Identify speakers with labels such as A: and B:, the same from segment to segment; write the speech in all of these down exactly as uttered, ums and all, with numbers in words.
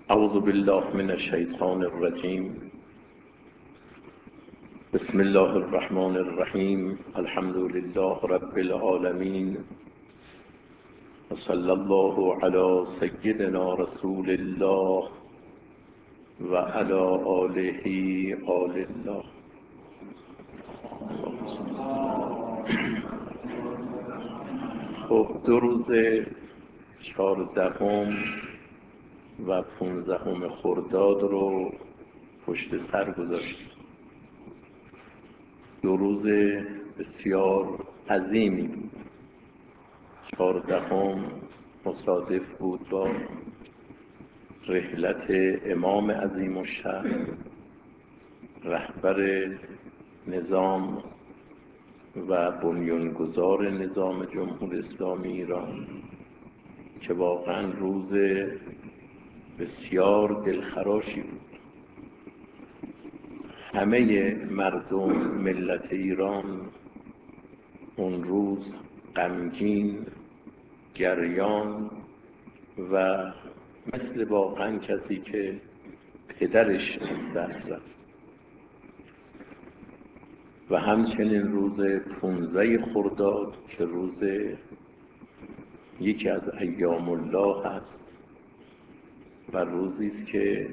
A: اعوذ بالله من الشیطان الرجیم. بسم الله الرحمن الرحیم. الحمد لله رب العالمین و صلی الله علی سیدنا رسول الله و علی آله آل الله. خب دو روز چهاردهم و پونزدهم خرداد رو پشت سر گذاشتیم. دو روز بسیار عظیمی بود. چهاردهم مصادف بود با رحلت امام عظیم الشأن رهبر نظام و بنیانگذار نظام جمهوری اسلامی ایران، که واقعا روز بسیار دلخراشی بود. همه مردم ملت ایران اون روز غمگین، گریان و مثل واقعا کسی که پدرش از دست رفت. و همچنین روز پونزده خرداد که روز یکی از ایام الله هست و روزی است که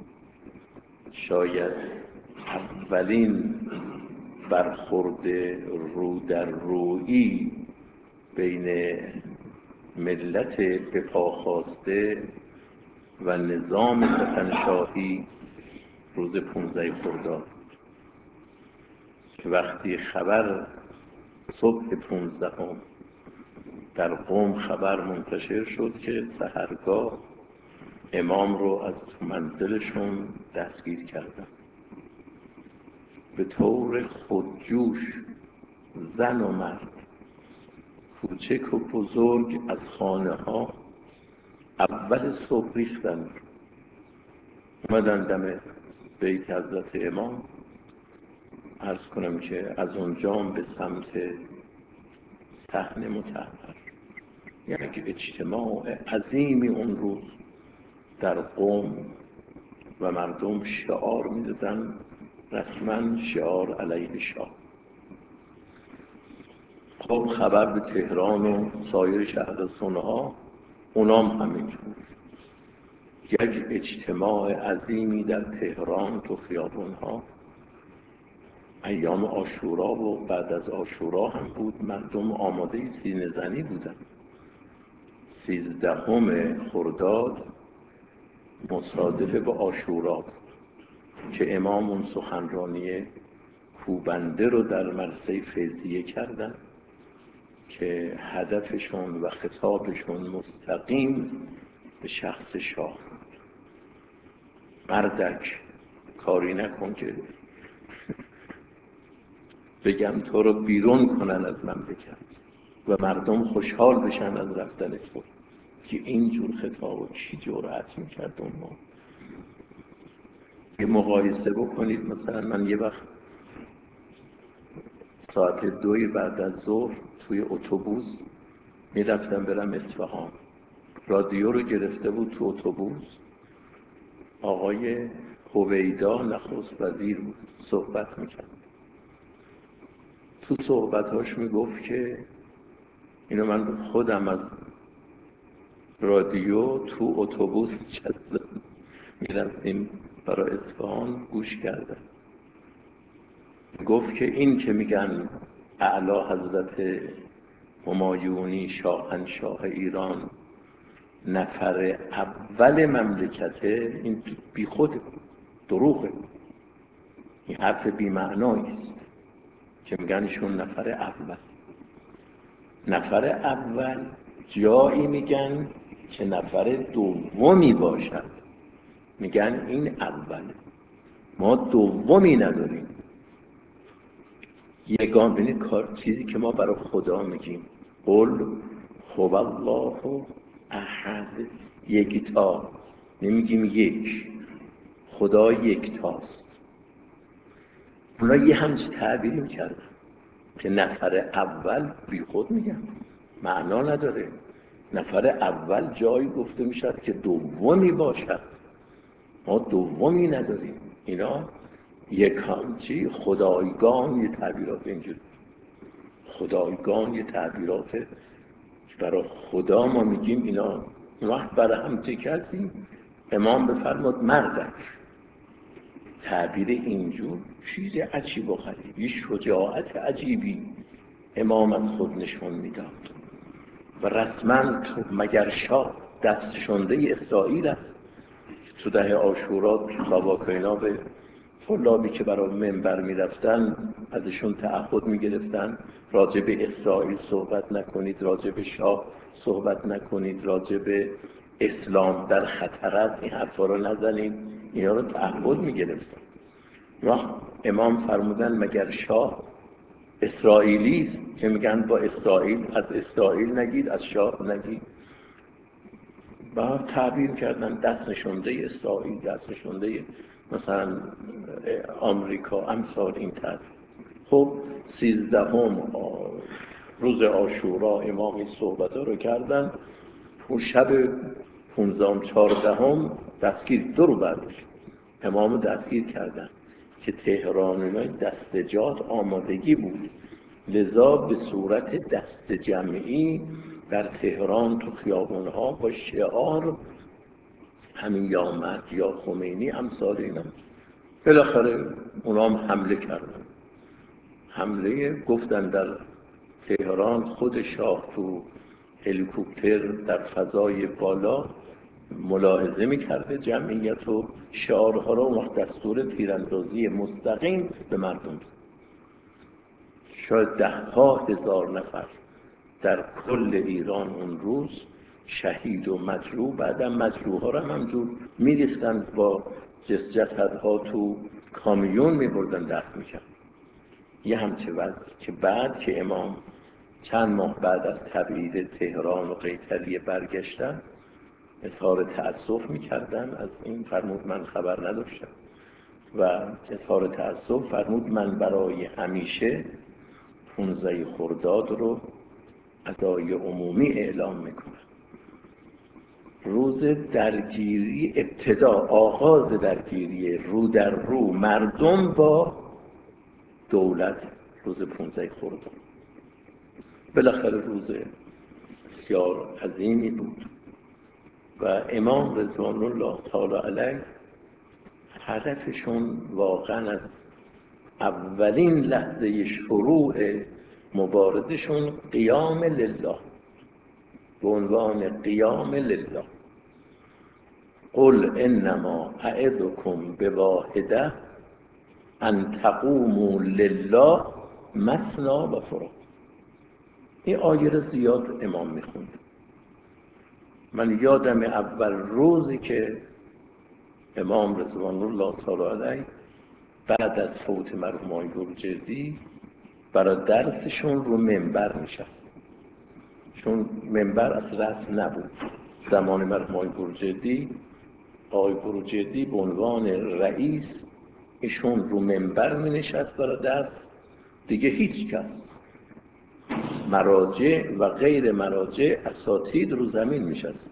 A: شاید اولین برخورد رو در رویی بین ملت به پا خواسته و نظام ستمشاهی روز پونزده خرداد، که وقتی خبر صبح پونزدهم در قم خبر منتشر شد که سحرگاه امام رو از تو منزلشون دستگیر کردن، به طور خودجوش زن و مرد، کوچک و بزرگ از خانه ها اول صبح ریختن اومدن دم بیت حضرت امام. عرض کنم که از اونجا به سمت صحن مطهر، یعنی اجتماع عظیمی اون روز در قم و مردم شعار میدادن، رسما شعار علیه شاه. خب خبر به تهران و سایر شهرستان‌ها ها اونام همینجور. یک اجتماع عظیمی در تهران تو خیابون‌ها ایام عاشورا و بعد از عاشورا هم بود. مردم آماده سینه زنی بودن. سیزدهم خرداد مصادفه با عاشورا بود که امام اون سخنرانی کوبنده رو در مرثیه فیضیه کردن که هدفشون و خطابشون مستقیم به شخص شاه. مردک کاری نکن که بگم تو رو بیرون کنن از مملکت و مردم خوشحال بشن از رفتن تو، که اینجور خطاب چی جرأت میکرد اون ما. یه مقایسه بکنید، مثلا من یه وقت ساعت دوی بعد از ظهر توی اتوبوس میرفتم برم اصفهان، رادیو رو گرفته بود تو اتوبوس آقای هویدا نخست وزیر بود، صحبت میکرد. تو صحبتاش میگفت که اینو من خودم از رادیو تو اتوبوس نشستم میرفتیم برای اصفهان گوش کردم. گفت که این که میگن اعلی حضرت همایونی شاهنشاه ایران نفر اول مملکته، این بی خود دروغه، این حرف بی معنایی است که میگن ایشون نفر اول. نفر اول جایی میگن که نفر دومی باشد، میگن این اوله، ما دومی نداریم. یگان بینید کار چیزی که ما برای خدا میگیم قل هو الله احد، یکتا، نمیگیم یک، خدا یکتاست. اونا یه همچین تعبیری میکردن که نفر اول بی خود میگن، معنا نداره. نفر اول جایی گفته میشد که دومی باشد. ما دومی نداریم. اینا یکان چی خدایگان یه تعبیرات اینجور، خدایگان یه تعبیرات برای خدا ما میگیم اینا. وقت برای هم چه کسی امام بفرماد مردک، تعبیر اینجور چیز عجیب و غریبی، شجاعت عجیبی امام از خود نشون میداد. و رسما مگر شاه دست شنده اسرائیل است. تو ده عاشورا ساواکاینا به طلابی که برای منبر میرفتن ازشون تعهد میگرفتن راجع به اسرائیل صحبت نکنید، راجع به شاه صحبت نکنید، راجع به اسلام در خطر است این حرفا رو نزنید. اینا رو تعهد میگرفتن. وقت امام فرمودن مگر شاه اسرائیلی است که میگن با اسرائیل، از اسرائیل نگید، از شاه نگید. با تعبیر کردن دست نشونده اسرائیل، دست نشونده مثلا آمریکا، امثال این تعبیر. خب سیزدهم روز عاشورا امام این صحبت رو کردن. شب پونزدهم چهاردهم دستگیر، دو رو بعدش امام دستگیر کردن که تهرانی‌ها دستجات آمادگی بود، لذا به صورت دست جمعی در تهران تو خیابان‌ها با شعار همین یا مرد یا خمینی امثال اینا. بالاخره اونا هم حمله کردن. حمله گفتن در تهران خود شاه تو هلیکوپتر در فضای بالا ملاحظه می‌کرده جمعیت و شعارها را، وقت دستور تیراندازی مستقیم به مردم. شاید ده ها هزار نفر در کل ایران اون روز شهید و مجروح، بعدم مجروح ها را همجور میریختن با جسدها تو کامیون میبردن دفن میکرد. یه همچه وضع که بعد که امام چند ماه بعد از تبعید تهران و قیصریه برگشتن اظهار تأسف میکردن از این، فرمود من خبر نداشتم و اظهار تأسف فرمود من برای همیشه پونزده خرداد رو عزای عمومی اعلام میکنم. روز درگیری، ابتدا آغاز درگیری رو در رو مردم با دولت روز پونزده خرداد. بالاخره روز بسیار عظیمی بود و امام رضوان الله تعالی علیه هدفشون واقعا از اولین لحظه شروع مبارزشون قیام لله، به عنوان قیام لله. قل انما اعظکم بواحده ان تقوموا لله مثنی و فراد. این آیه رو زیاد امام میخوند. من یادم اول روزی که امام رضوان الله تعالی علیه بعد از فوت مرحوم آقای بروجردی برای درسشون رو منبر نشست، چون منبر از رسم نبود زمان مرحوم آقای بروجردی. آقای بروجردی به عنوان رئیس ایشون رو منبر می نشست برای درس، دیگه هیچ کس مراجع و غیر مراجع اساتید رو زمین می شست.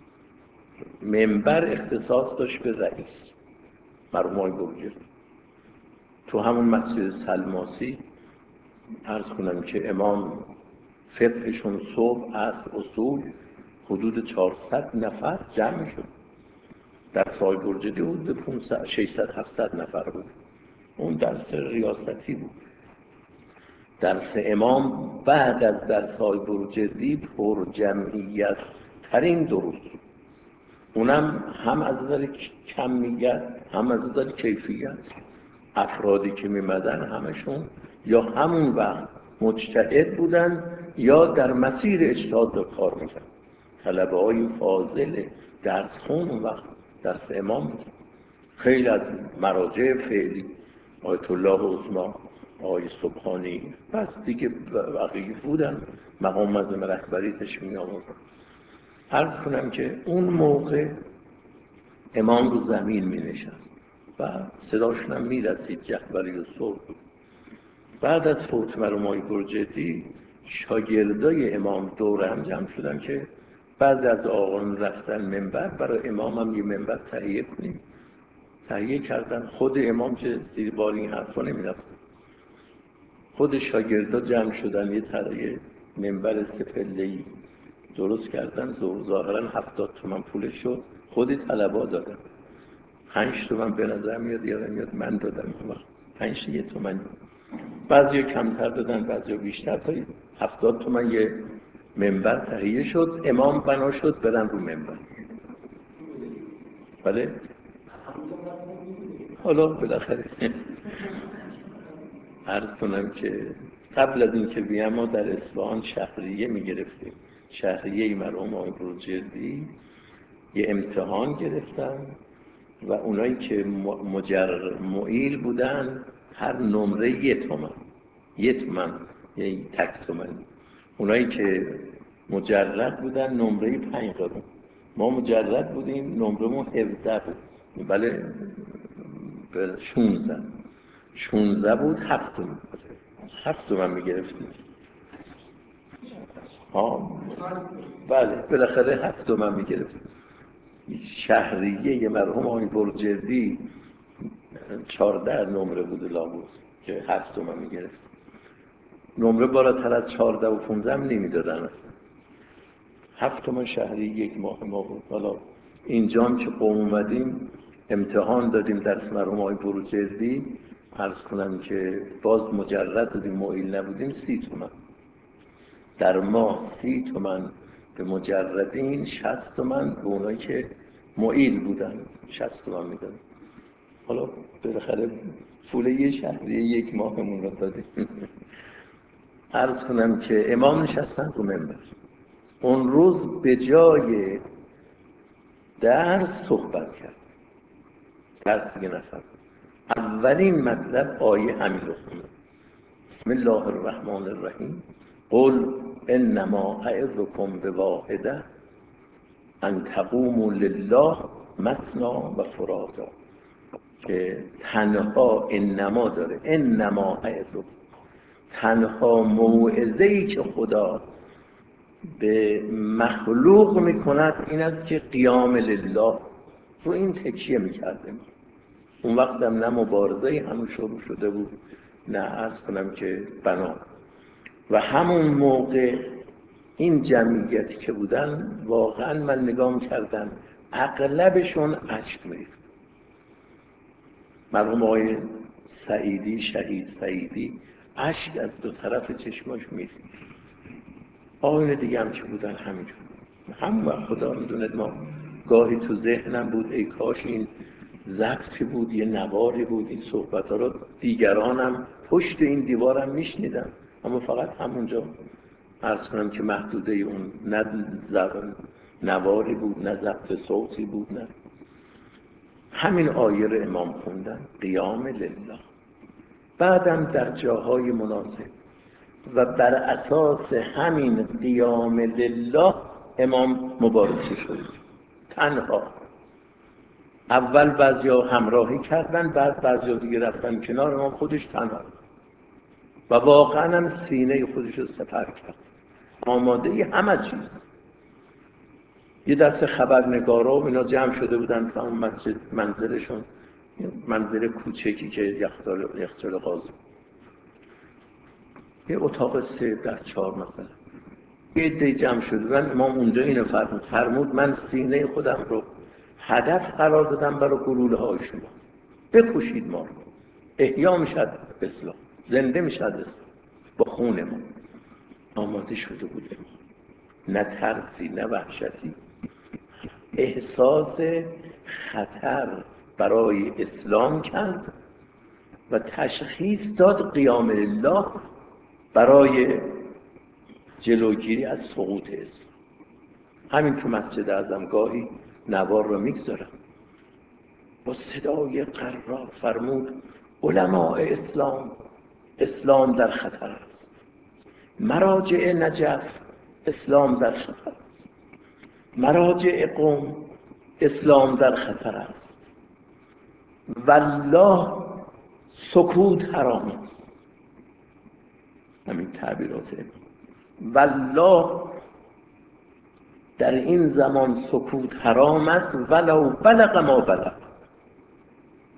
A: منبر اختصاص داشت به رئیس مرحوم آقای بروجردی. تو همون مسجد سلماسی عرض کنم که امام فقهشون صبح عصر اصول حدود چهارصد نفر جمع شد. در سال بروجردی حدود پانصد ششصد هفتصد نفر بود. اون درس ریاستی بود. درس امام بعد از درس های بروجردی پر جمعیت ترین دروس، اونم هم از نظر کمیت هم از نظر کیفیت. افرادی که میمدن همشون یا همون وقت مجتهد بودن یا در مسیر اجتهاد رو کار میکرد. طلبه های فاضل درس خون اون وقت درس امام بود. خیلی از مراجع فعلی آیت الله عظما، آقای سبحانی، پس دیگه بقیه بودن مقام معظم رهبری تشمیع آموزن. عرض کنم که اون موقع امام رو زمین می نشست و صداشون هم می رسید جهوری و صبح. بعد از فوت مرحوم آقای بروجردی شاگردای امام دور هم جمع شدن که بعضی از آقایان رفتن منبر، برای امام هم یه منبر تهیه کنیم تهیه کردن. خود امام که زیر بار این حرفا نمی‌رفت، خود شاگردا جمع شدن یه طرح منبر سه‌پله‌ای درست کردن، ظاهرا هفتاد تومن پولش شد، خود طلبا دادن. پنج تومن به نظر میاد یادم میاد من دادم اون وقت پنج یه تومن، بعضیا کمتر دادن بعضیا بیشتر، تا هفتاد تومن یه منبر تهیه شد. امام بنا شد برن رو منبر. بله حالا بالاخره عرض کنم که قبل از اینکه بیام ما در اصفهان شهریه میگرفتیم، شهریه مرحوم آقای بروجردی یه امتحان گرفتن و اونایی که مجر معیل بودن هر نمره یه تومن، یه تومن یعنی تک تومن. اونایی که مجرد بودن نمره پنج قرون. ما مجرد بودیم نمرهمون هفده بود، بله شونزده شونزده بود، هفت تومن هفت تومن میگرفتیم. ها بله بالاخره هفت تومن میگرفتیم. شهریه مرحوم آقای بروجردی چهارده نمره بود لابد که هفت تومن میگرفت. نمره بالاتر از چهارده و پونزده هم نمیدادن اصلا. هفت تومن شهری یک ماه ما بود. حالا اینجا هم که قوم اومدیم امتحان دادیم درس مرحوم آقای بروجردی، عرض کنم که باز مجرد بودیم معیل نبودیم، سی تومن در ماه، سی تومن به مجردین، شصت تومن به اونایی که معیل بودن شصت تومن میدن. حالا بالاخره پول یه شهری یک ماهمون رو دادیم. عرض کنم که امام نشستن رو منبر. اون روز به جای درس صحبت کرد، درس دیگه نفر. اولین مطلب آیه همین رو خوند، بسم الله الرحمن الرحیم، قل انما اعظکم بواحده ان تقوموا لله مثنی و فرادا، که تنها انما داره، انما اعظکم، تنها موعظه‌ای که خدا به مخلوق میکند این است که قیام لله، رو این تکیه میکردیم. اون وقت هم نه مبارزه همون شروع شده بود نه عرض کنم که بنا. و همون موقع این جمعیتی که بودن واقعا من نگاه کردم اغلبشون اشک میریخت. مرحوم آقای سعیدی، شهید سعیدی، اشک از دو طرف چشماش میریخت. آقایون دیگه هم که بودن همینجور. همون وقت خدا میدونه ما گاهی تو ذهنم بود ای کاش این ضبطی بود، یه نواری بود، این صحبت ها رو دیگرانم پشت این دیوارم میشنیدم، اما فقط همونجا عرض کنم که محدوده اون نه نواری بود نه ضبط صوتی بود، نه همین آیه رو امام خوندن قیام لله. بعدم در جاهای مناسب و بر اساس همین قیام لله امام مبارزه شد تنها. اول بعضیا همراهی کردن، بعد بعضیا دیگه رفتن کنار امام، خودش تنها و واقعا هم سینه خودش رو سپر کرد، آماده همه چیز. یه دست خبرنگارا و اینا جمع شده بودن تو اون مسجد، منزلشون منزل کوچکی که یخچال یخچال غاز، یه اتاق سه در چهار مثلا، یه عده جمع شده بودن. امام اونجا اینو فرمود فرمود من سینه خودم رو هدف قرار دادم برای گلوله های شما، بکشید ما رو، احیا میشد اسلام، زنده میشد اسلام با خون ما. آماده شده بود امام، نه ترسی نه وحشتی، احساس خطر برای اسلام کرد و تشخیص داد قیام الله برای جلوگیری از سقوط اسلام. همین تو مسجد اعظم گاهی نوار رو میگذارم، با صدای قرار فرمود علماء اسلام، اسلام در خطر است، مراجع نجف، اسلام در خطر است، مراجع قوم، اسلام در خطر است، والله سکوت حرام است. همین تعبیرات والله در این زمان سکوت حرام است، ولو بلغ ما بلغ،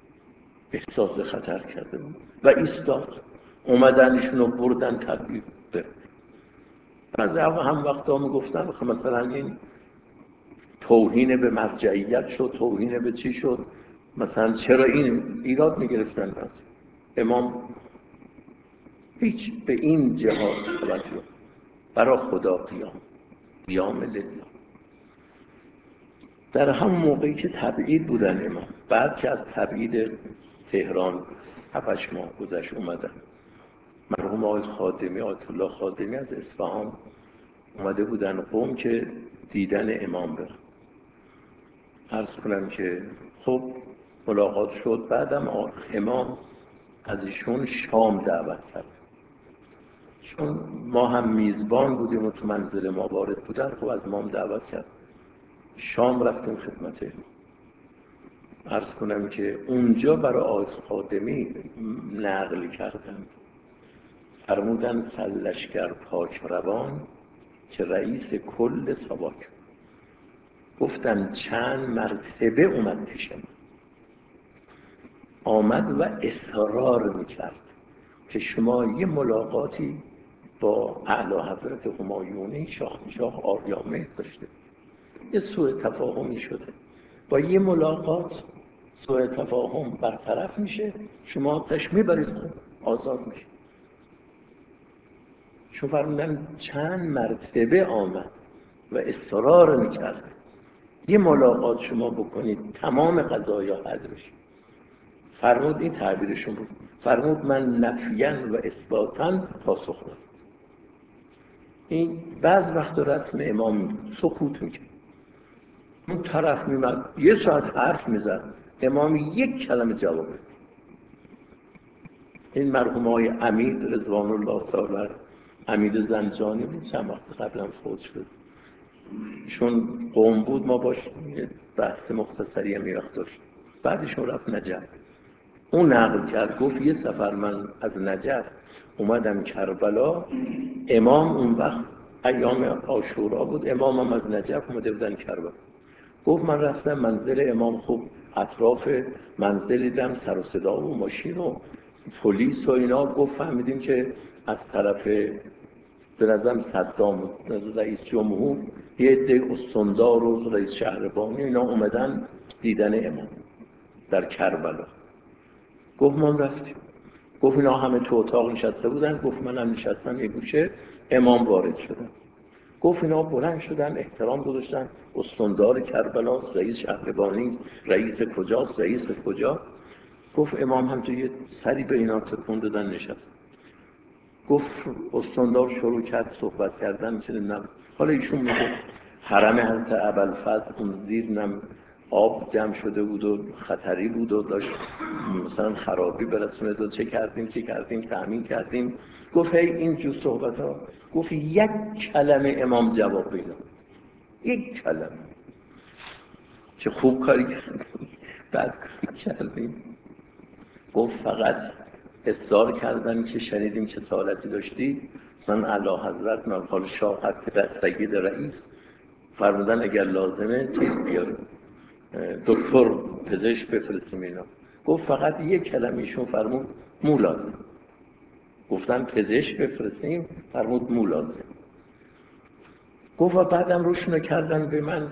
A: احساس خطر کرده بود و ایستاد. اومدن ایشونو بردن تبعید به از هم وقتا میگفتن مثلا این توهین به مرجعیت شد، توهین به چی شد، مثلا چرا این ایراد میگرفتن از امام. هیچ به این جهاد توجه، برای خدا قیام قیام لله. در همون موقعی که تبعید بودن امام، بعد که از تبعید تهران هفتش ماه گذشت اومدن، مرحوم آقای خادمی، آیت الله خادمی از اصفهان اومده بودن قم که دیدن امام برن. عرض کنم که خب ملاقات شد. بعدم امام از ایشون شام دعوت کرد، چون ما هم میزبان بودیم و تو منزل ما وارد بودن، خب از ما هم دعوت کرد. شام رفتیم خدمت. عرض کنم که اونجا برای آقای خادمی نقل کردن، فرمودن سرلشکر پاک روان که رئیس کل ساواک. گفتن چند مرتبه اومد پیش من، آمد و اصرار میکرد که شما یه ملاقاتی با اعلی حضرت همایونی شاهنشاه آریامهر داشته، یه سوء تفاهمی شده، با یه ملاقات سوء تفاهم برطرف میشه، شما تش میبرید آزاد میشه. چون فرمودن چند مرتبه آمد و اصرار میکرد یه ملاقات شما بکنید تمام قضایا حل میشه. فرمود، این تعبیرشون بود، فرمود من نفیاً و اثباتاً پاسخ دادم. این بعض وقت رسم امام سکوت میکنه، اون طرف میمد یه ساعت حرف میزد، امام یک کلمه جواب بده. این مرحوم های امید رضوان الله تعالی، امید زنجانی بود، چند وقت قبلا فوت شد. چون قوم بود ما باش بحث مختصری هم وقت داشت. بعدشون رفت نجف. اون نقل کرد، گفت یه سفر من از نجف اومدم کربلا، امام اون وقت ایام عاشورا بود، امام هم از نجف اومده بودن کربلا. گفت من رفتم منزل امام، خوب اطراف منزل دیدم سر و صدا و ماشین و پلیس و اینا. گفت فهمیدیم که از طرف به نظرم صدام رئیس جمهور یه عده استاندار و رئیس شهربانی اینا اومدن دیدن امام در کربلا. گفت ما رفتیم. گفت اینا همه تو اتاق نشسته بودن، گفت منم نشستم یه گوشه، امام وارد شدن. گفت اینا بلند شدن احترام گذاشتن، استاندار کربلاست، رئیس شهربانی، رئیس کجاست، رئیس کجا. گفت امام هم تو یه سری به اینا تکون دادن نشست. گفت استاندار شروع کرد صحبت کردن، چه نمیدونم، حالا ایشون میگه حرم حضرت ابوالفضل اون زیر نم آب جمع شده بود و خطری بود و داشت مثلا خرابی برسونه و چه کردیم چه کردیم تأمین کردیم. گفت هی این جو صحبت ها. گفت یک کلمه امام جواب پیدا، یک کلمه. چه خوب کاری کردیم، بد کاری کردیم. گفت فقط اصرار کردن که شنیدیم چه سوالتی داشتید، مثلا اعلی حضرت مقال شاه در سید رئیس فرمودن اگر لازمه چیز بیاره، دکتر پزشک بفرستیم اینا. گفت فقط یک کلمه ایشون فرمود مو لازم. گفتن پزشک بفرستیم، فرمود مو لازم. گفت و بعدم روشونو کردن به من،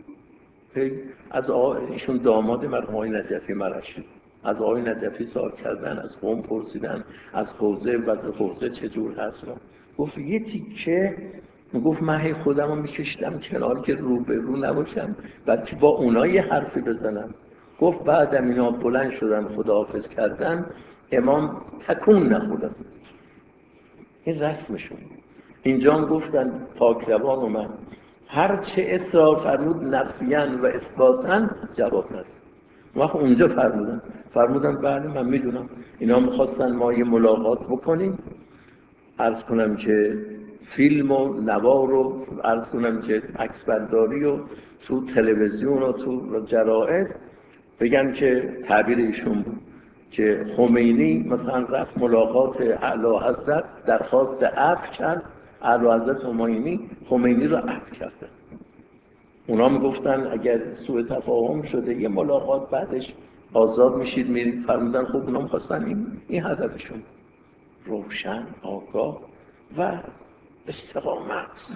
A: از ایشون داماد مرحوم آقای نجفی مرشد، از آقای نجفی سوال کردن، از قوم پرسیدن، از حوزه وضع حوزه چجور هست. گفت یه تیکه، گفت من هی خودم رو میکشیدم کنار که رو به رو نباشم، بلکه با اونا یه حرفی بزنم. گفت بعدم اینا بلند شدن خداحافظ کردن، امام تکون نخورد. این رسمشون. اینجا هم گفتن پاک روان اومد، هر چه اصرار فرمود نفیاً و اثباتاً جواب نداد. وقت اونجا فرمودن فرمودن بله من میدونم اینا میخواستن ما یه ملاقات بکنیم، عرض کنم که فیلم و نوار و عرض کنم که عکس برداری و تو تلویزیون و تو جرائد بگن که تعبیر ایشون بود که خمینی مثلا رفت ملاقات اعلی حضرت، درخواست عفو کرد، اعلی حضرت همایونی خمینی رو عفو کردن. اونا میگفتن اگر سوء تفاهم شده یه ملاقات بعدش آزاد میشید میرید. فرمودن خب اونا میخواستن این این هدفشون، روشن، آگاه و استقامت.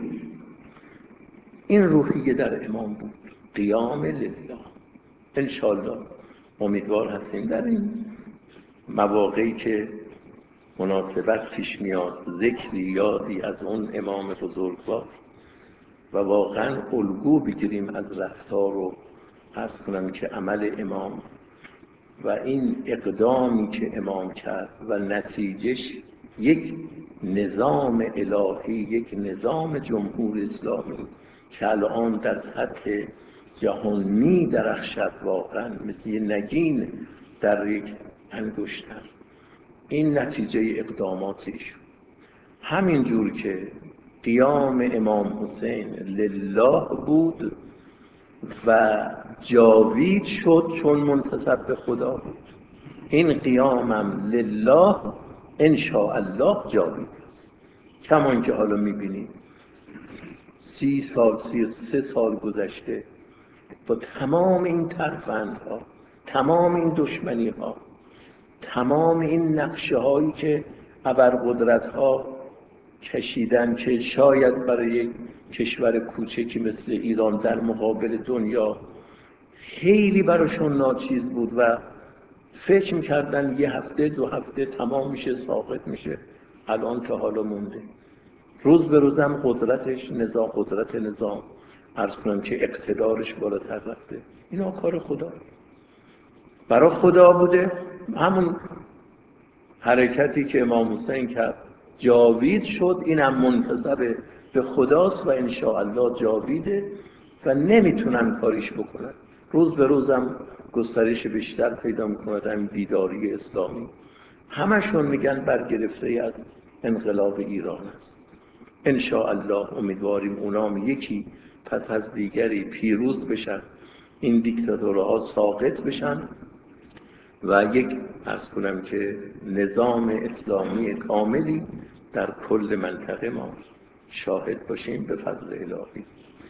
A: این روحیه در امام بود، قیام لله. انشالله امیدوار هستیم در این مواقعی که مناسبت پیش میاد ذکری یادی از اون امام بزرگوار و واقعا الگو بگیریم از رفتار و عرض کنم که عمل امام و این اقدامی که امام کرد و نتیجهش یک نظام الهی، یک نظام جمهور اسلامی که الان در سطح جهان می درخشد، واقعا مثل یه نگین در یک انگشتر. این نتیجه اقداماتش. همین جور که قیام امام حسین لله بود و جاوید شد چون منتسب به خدا بود، این قیامم لله انشاءالله جاوید است. کمان که حالا میبینید سی سال سی سه سال گذشته با تمام این ترفندها، تمام این دشمنی ها، تمام این نقشه هایی که ابرقدرت ها کشیدن که شاید برای یک کشور کوچکی مثل ایران در مقابل دنیا خیلی براشون ناچیز بود و فکر میکردن یه هفته دو هفته تمام میشه، ساقط میشه. الان که حالا مونده، روز به روزم قدرتش، نظام قدرت نظام عرض کنم که اقتدارش بالاتر رفته. اینا کار خدا، برای خدا بوده. همون حرکتی که امام حسین کرد جاوید شد، اینم منتسب به خداست و انشاءالله جاویده و نمیتونن کاریش بکنن. روز به روزم گسترش بیشتر پیدا میکنه این بیداری اسلامی. همشون میگن برگرفته از انقلاب ایران است. انشاءالله امیدواریم اونام یکی پس از دیگری پیروز بشن، این دیکتاتورها ساقط بشن و یک عرض کنم که نظام اسلامی کاملی در کل منطقه ما شاهد باشیم به فضل الهی.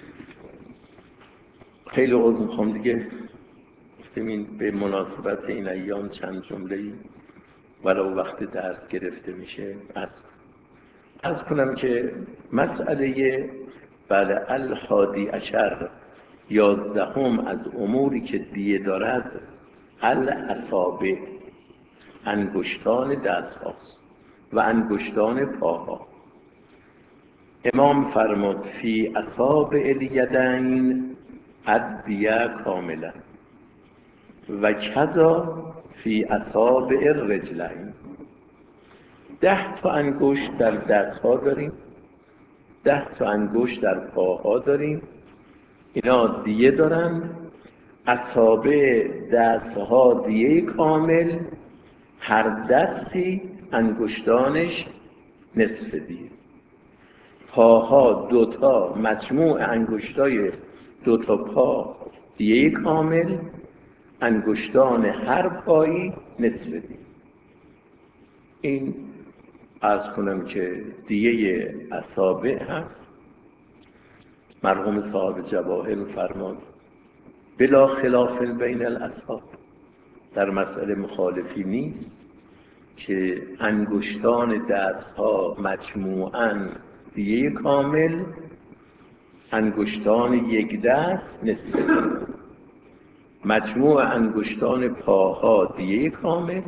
A: خیلی عذر میخوام دیگه، گفتیم این به مناسبت این ایام چند جمله‌ای ولو وقت درس گرفته میشه عرض کنم. عرض کنم که مسئله بله الحادی عشر، یازدهم از اموری که دیه دارد الاصابع، انگشتان دست هاست و انگشتان پاها. امام فرمود فی اصابع الیدین الدیه کاملا و کذا فی اصابع الرجلین. ده تا انگشت در دست ها داریم، ده تا انگشت در پاها داریم. اینا دیه دارن. اصابع دست ها دیه کامل، هر دستی انگشتانش نصف دیه. پاها دوتا، مجموع انگشتای دوتا پا دیه کامل، انگشتان هر پایی نصف دیه. این عرض کنم که دیه اصابع هست. مرحوم صاحب جواهر فرماد بلا خلاف بین الاصحاب، در مسئله مخالفی نیست که انگشتان دست ها مجموعاً دیه کامل، انگشتان یک دست نصف دیه، مجموع انگشتان پاها دیه کامل،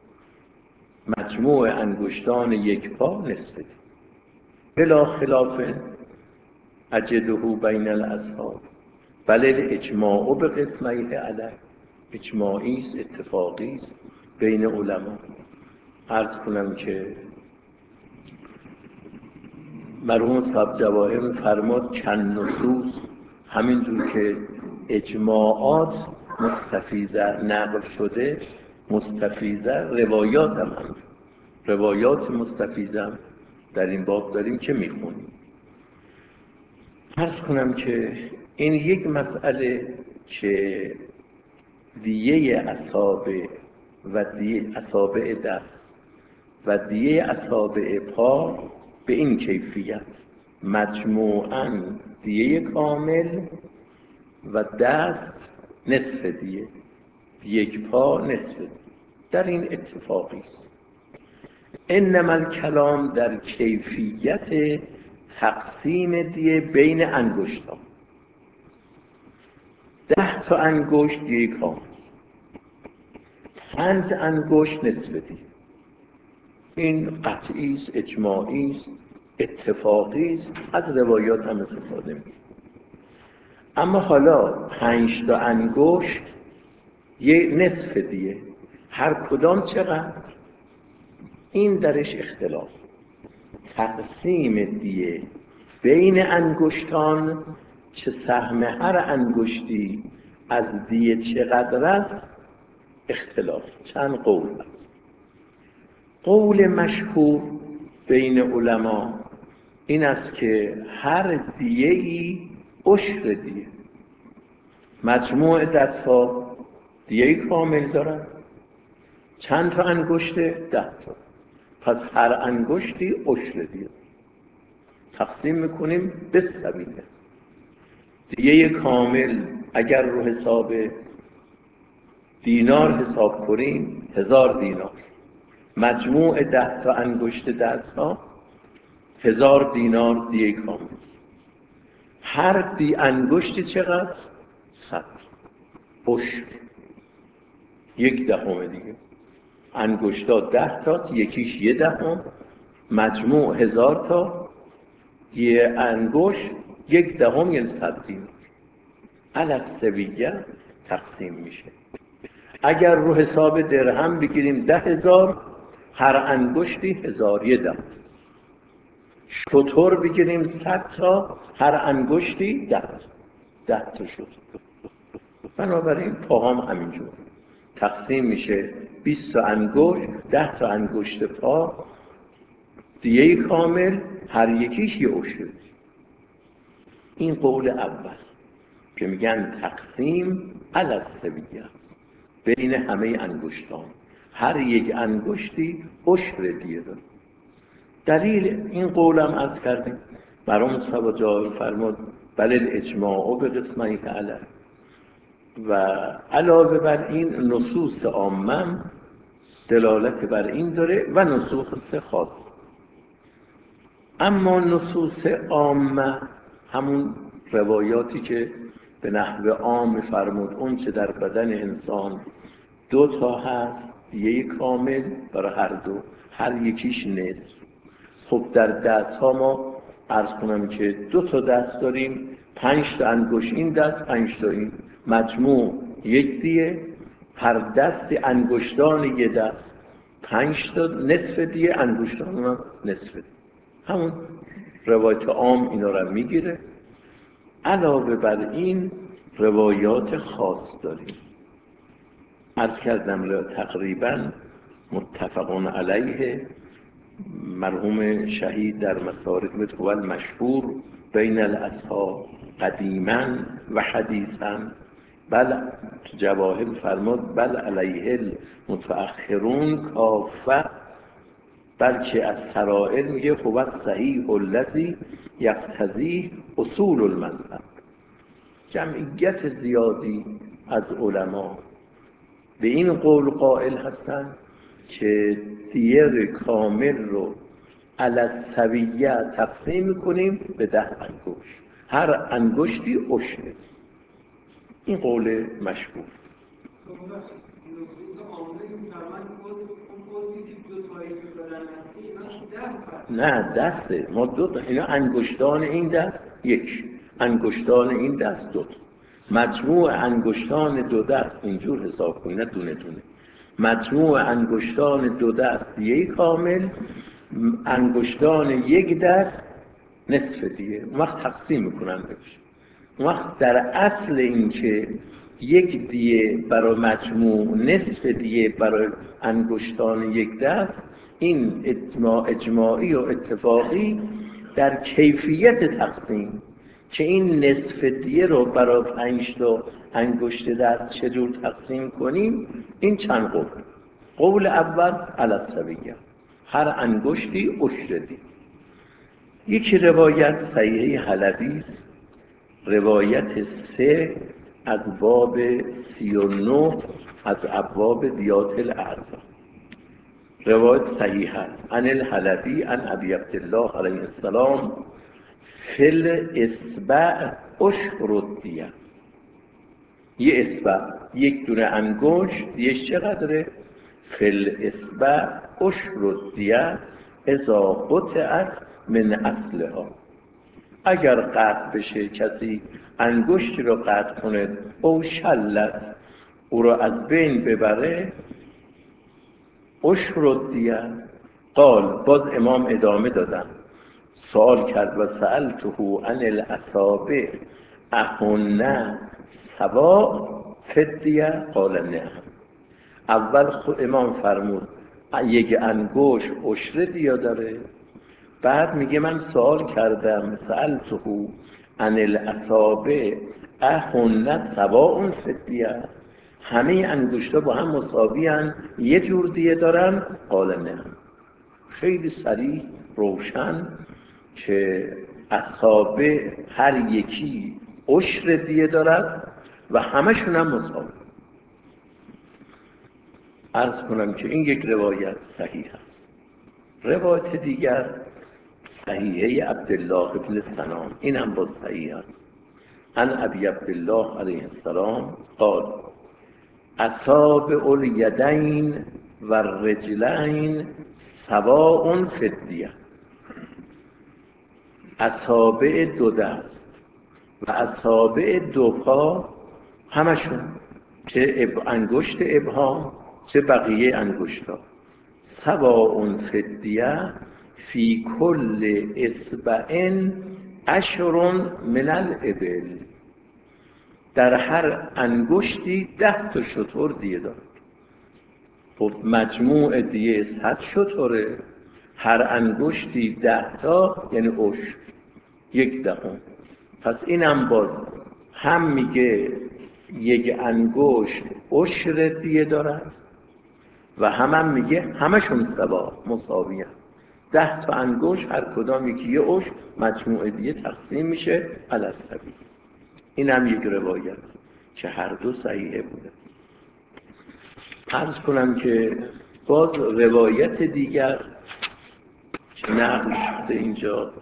A: مجموع انگشتان یک پا نصف دیه. بلا خلاف اجده بین الاصحاب بل الاجماع به قسمیه علیه. اجماعی است، اتفاقی است بین علما. عرض کنم که مرحوم صاحب جواهر فرماد کن نصوص، همینجور که اجماعات مستفیضه نقل شده، مستفیضه روایات هم, هم روایات مستفیضه هم در این باب داریم که میخونیم. عرض کنم که این یک مسئله که دیه اصابع و دیه اصابع دست و دیه اصابع پا به این کیفیت مجموعاً دیه کامل و دست نصف دیه. یک پا نصف دیه. در این اتفاقی است. انما الکلام در کیفیت تقسیم دیه بین انگشتان. ده تا انگشت دیه کامل، پنج انگشت نصف دیه. این قطعی است، اجماعی است، اتفاقی است، از روایات هم استفاده می‌کنه. اما حالا پنج تا انگشت یه نصف دیه، هر کدام چقدر؟ این درش اختلاف. تقسیم دیه بین انگشتان، چه سهم هر انگشتی از دیه چقدر است، اختلاف. چند قول است. قول مشهور بین علما این است که هر دیه‌ای عشر دیه. مجموع دست‌ها دیه کامل دارد. چند تا انگشته؟ ده تا. پس هر انگشتی عشر دیه. تقسیم میکنیم به سبیله. دیه کامل اگر رو حساب دینار حساب کنیم هزار دینار. مجموع ده تا انگشت دست ها هزار دینار دیه کامل. هر دی انگشت چقدر؟ صد. عشر یک دهم دیگه. انگشتا ده تاست، یکیش یه دهم، مجموع هزار تا، یه انگشت یک دهم یعنی صد دینار. علی السویه تقسیم میشه. اگر رو حساب درهم بگیریم ده هزار، هر انگشتی هزار یه دهم. شتر بگیریم صد تا، هر انگشتی ده ده تا شد. بنابراین پا هم همینجور تقسیم میشه. بیست تا انگشت، ده تا انگشت پا دیه کامل، هر یکیش یه عشر. این قول اول که میگن تقسیم علی السویه است بین همه انگشتان، هر یک انگشتی عشر دیه داره. دلیل این قولم عرض کردیم برام صاحب جای فرمود بل الاجماع به قسمه علی، و علاوه بر این نصوص عامه دلالت بر این داره و نصوص خاص. اما نصوص عامه همون روایاتی که به نحو عام فرمود اون چه در بدن انسان دو تا هست دیه کامل برای هر دو، هر یکیش نصف. خب در دست ها ما عرض کنم که دو تا دست داریم، پنج تا انگشت این دست، پنج تا این، مجموع یک دیه. هر دست انگشتان یه دست پنج تا نصف دیه، انگشتان هم نصف دیه. همون روایت عام اینا رو میگیره. علاوه بر این روایات خاص داریم. عرض کردم تقریبا متفقون علیه. مرحوم شهید در مسارک هو المشهور بین الاصحاب قدیما و حدیثا، بل جواهر فرمود بل علیه المتأخرون کافه، بلکه از سرائر میگه هو الصحیح الذی یقتضی اصول المذهب. جمعیت زیادی از علما به این قول قائل هستند که دیه کامل رو علی السویه تقسیم میکنیم به ده انگشت، هر انگشتی عشر. این قول مشهور. نه دسته ما دو تا، اینا انگشتان این دست یک، انگشتان این دست دو تا، مجموع انگشتان دو دست اینجور حساب کنید دونه دونه. مجموع انگشتان دو دست دیه کامل، انگشتان یک دست نصف دیه. اون وقت تقسیم میکنن بهش. اون وقت در اصل این که یک دیه برای مجموع، نصف دیه برای انگشتان یک دست، این اجماع اجماعی و اتفاقی در کیفیت تقسیم که این نصف دیه رو برای پنج تا انگشت دست چجور تقسیم کنیم. این چند قول. قول اول علی السویه، هر انگشتی عشر دیه. یکی روایت صحیحه حلبی است، روایت سه از باب سی و نه از ابواب دیات الاعضا. روایت صحیح است. عن الحلبی عن ابی عبدالله علیه السلام فی الاصبع اشهر الدیه. یه اصبع، یک دونه انگشت دیش چقدره؟ فی الاصبع اشهر الدیه اذا قطعت من اصلها. اگر قطع بشه، کسی انگشتی رو قطع کنه او شلت، او رو از بین ببره، اشهر الدیه. قال، باز امام ادامه دادن، سوال کرد و سألته عن الاصابع اهن سواء فی الدیه قال نه. اول خود امام فرمود یک انگشت عشر دیه داره، بعد میگه من سوال کردم سألته عن الاصابع اهن سواء فی الدیه، همه انگشتا با هم مساوی هن، یه جور دیه دارن؟ قال نه. خیلی صریح روشن که اصابع هر یکی عشر دیه دارد و همشون هم مساوی. عرض کنم که این یک روایت صحیح است. روایت دیگر صحیحه عبدالله ابن سنان، این هم باز صحیح است. عن ابی عبدالله علیه السلام قال اصابع الیدین و الرجلین سواء فی الدیه. اصابع دو دست و اصابع دو پا همشون، چه انگشت ابهام چه بقیه انگشتا، سواء فی الدیه فی کل اصبع عشر من الابل. در هر انگشتی ده تا شتر دیه دارد. خب مجموع دیه صد شتره، هر انگشتی ده تا یعنی عشر، یک دهم. پس اینم باز هم میگه یک انگشت عشر دیه دارد و هم هم میگه همشون سوا مساویه. ده تا انگشت هر کدام یکی یه عشر، مجموع دیه تقسیم میشه علی السوی. این هم یک روایت که هر دو صحیحه بوده. عرض کنم که باز روایت دیگر که نقل شده اینجا،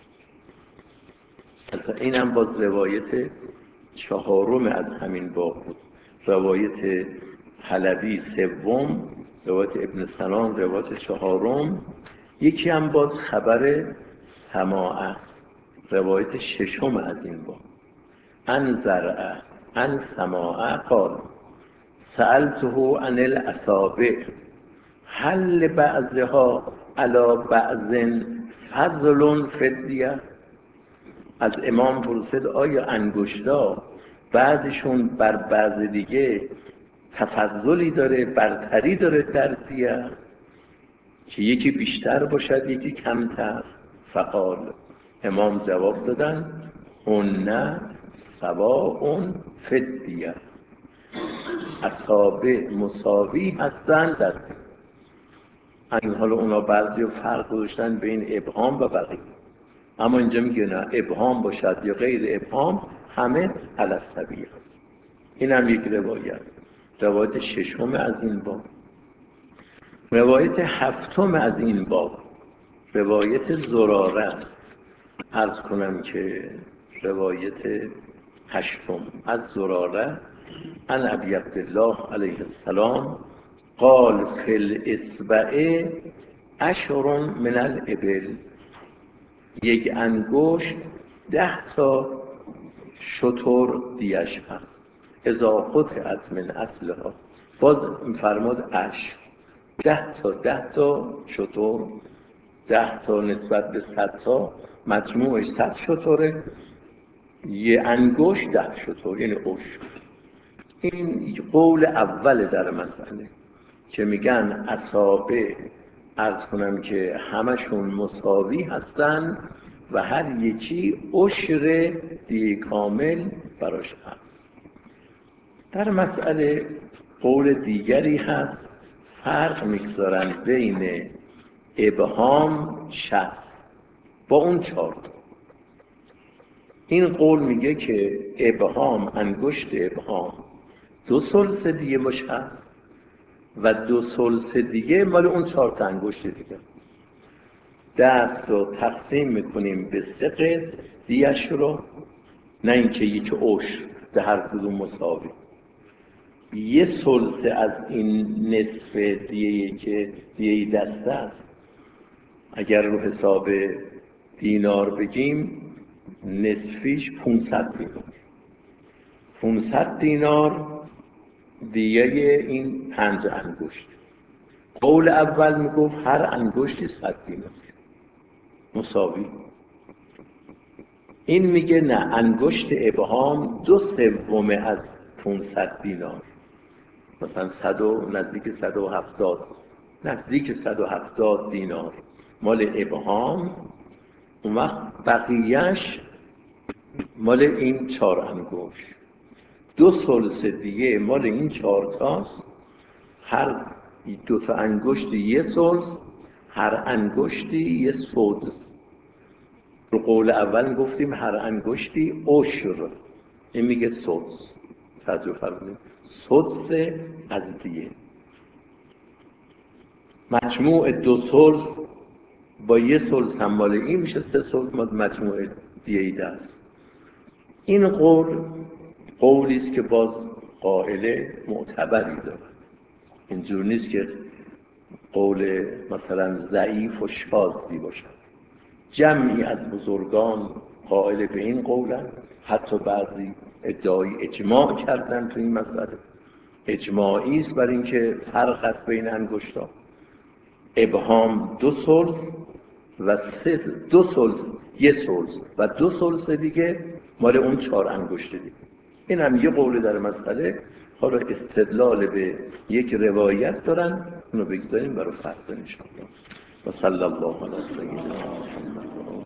A: این هم باز روایت چهارم از همین باب بود. روایت حلبی سوم، روایت ابن سنان روایت چهارم، یکی هم باز خبر سماع است، روایت ششم از این باب. عن زرع عن سماع قال سألته عن الاصابع هل بعضها علی بعض فضل فی الدیه. از امام پرسید آیا انگشتا بعضشون بر بعض دیگه تفضلی داره، برتری داره در دیه، که یکی بیشتر باشد یکی کمتر؟ فقال، امام جواب دادن هن سواء فی الدیه. اصابع مساوی هستن در این. حالا اونا بعضی رو فرق گذاشتن بین ابهام و بقیه، اما اینجا میگه نه، ابهام باشد یا غیر ابهام همه علی السوی هست. این هم یک روایت، روایت ششم از این باب. روایت هفتم از این باب روایت زراره است. عرض کنم که روایت هشتم از زراره عن ابی عبدالله علیه السلام قال فی الاصبع عشر من الابل. یک انگشت ده تا شتر دیش هست. اذا قطعت من اصلها، باز فرمود عشر، ده تا ده تا شتر، ده تا نسبت به صد تا مجموعش صد شتره، یه انگشت ده شتر یعنی عشر. این قول اول در مسئله که میگن اصابع، عرض کنم که همشون مساوی هستن و هر یکی عشر دیه کامل براش هست. در مسئله قول دیگری هست، فرق میگذارن بین ابهام شصت با اون چهار. این قول میگه که ابهام، انگشت ابهام دو ثلث دیگه مش هست و دو ثلث دیگه مال اون چهار تا انگشت دیگه. دست رو تقسیم میکنیم به سه قسم دیش رو، نه اینکه یک عشر به هر کدوم مساوی. یه ثلث از این نصف دیگه که دیگه دست است، اگر رو حساب دینار بگیم نصفیش پانصد دینار. پانصد دینار دیگه این پنج انگشت. قول اول میگفت هر انگشتی صد دینار مساوی. این میگه نه، انگشت ابهام دو سوم از پانصد دینار، مثلا صد و نزدیک صد و هفتاد نزدیک صد و هفتاد دینار مال ابهام، اون وقت بقیهش مال این چهار انگشت. دو ثلث دیگه مال این چهار تاست، هر دو تا انگشتی یه ثلث، هر انگشتی یه سدس. رو قول اول گفتیم هر انگشتی عشر، این میگه سدس. توجه فرمودید، سدس از دیگه. مجموع دو ثلث با یه ثلث هم مال این میشه سه ثلث مجموع دیگه است. این قول قولی است که باز قائل معتبری داره، اینجور نیست که قول مثلا ضعیف و شاذی باشد. جمعی از بزرگان قائل به این قولن، حتی بعضی ادعای اجماع کردن تو این مسئله. اجماعی است بر اینکه فرق است بین انگشتا. ابهام دو ثلث و سه دو ثلث یه ثلث و دو ثلث دیگه مال اون چهار انگشت دیگه. این هم یه قول در مسئله. حالا استدلال به یک روایت دارن، اونو بگذاریم برای فرق انشاءالله. و صلی الله علی سیدنا محمد.